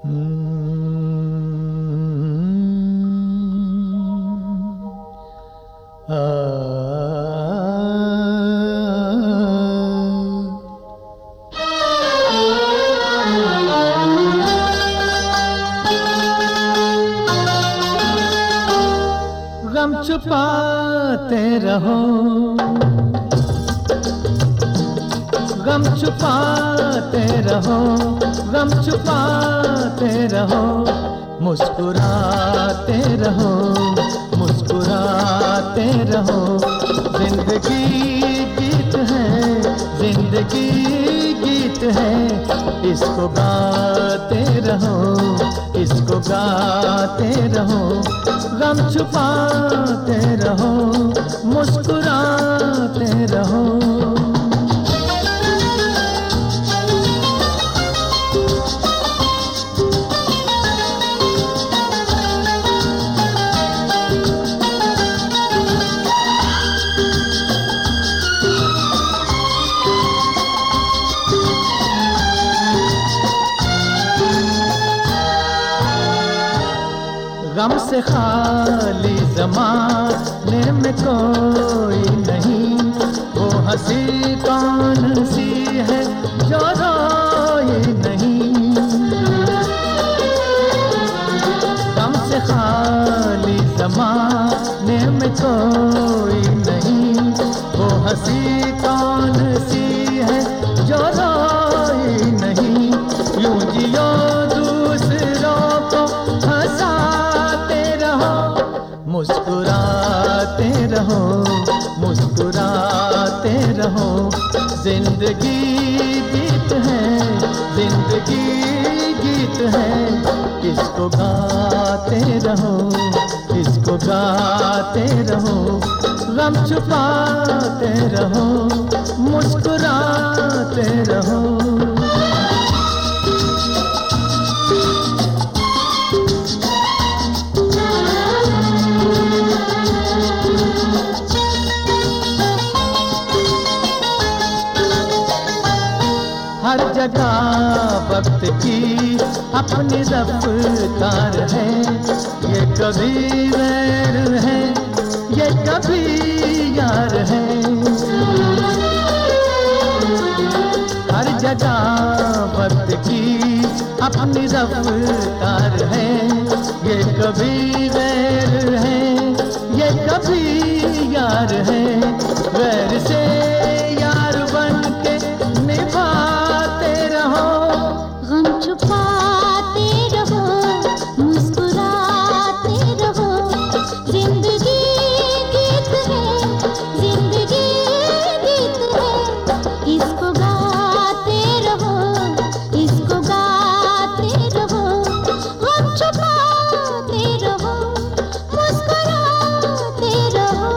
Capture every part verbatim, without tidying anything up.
गम छुपाते रहो, गम छुपाते रहो, गम छुपाते रहो, मुस्कुराते रहो, मुस्कुराते रहो। जिंदगी गीत है, जिंदगी गीत है, इसको गाते रहो, इसको गाते रहो। गम छुपाते रहो, मुस्कुराते रहो। गम से खाली ज़माने में कोई नहीं, वो हंसी कौन सी है जो रोए नहीं। गम से खाली ज़माने में कोई नहीं, वो हंसी कौन सी है जो रोए नहीं। यूं जियो दूसरों को हंसा, मुस्कुराते रहो, मुस्कुराते रहो। जिंदगी गीत है, जिंदगी गीत है, इसको गाते रहो, इसको गाते रहो। गम छुपाते रहो, मुस्कुराते रहो। हर जगह वक्त की अपनी रफ्तार है, ये कभी वैर है, ये कभी यार है। हर जगह वक्त की अपनी रफ्तार है, ये कभी वैर है, ये कभी यार है। वैर से यार बन के निभाते रहो, गम छुपाते रहो, मुस्कुराते रहो। जिंदगी गीत है, जिंदगी गीत है, इसको गाते रहो, इसको गाते रहो। गम छुपाते रहो, मुस्कुराते रहो।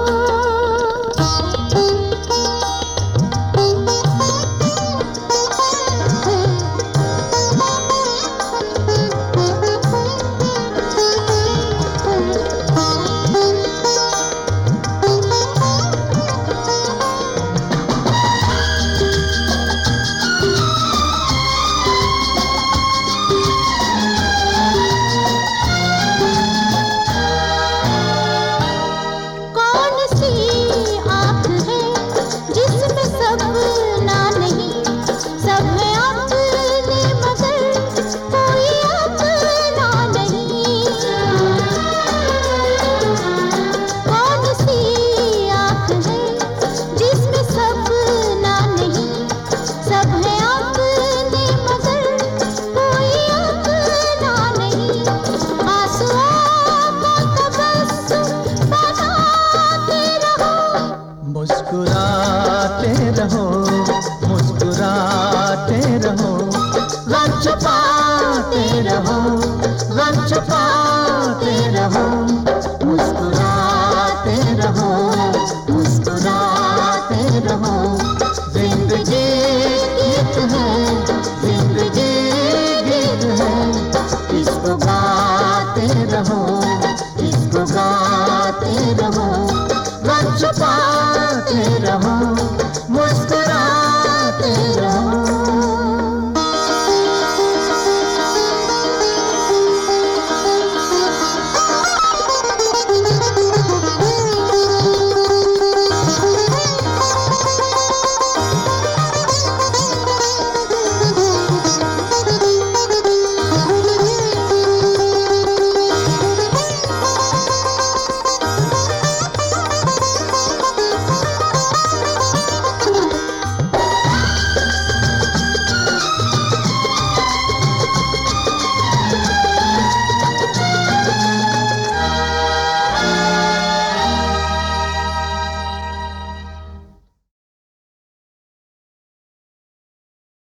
मुस्कुराते रहो, मुस्कुराते रहो। गम छुपाते रहो, गम छुपाते रहो।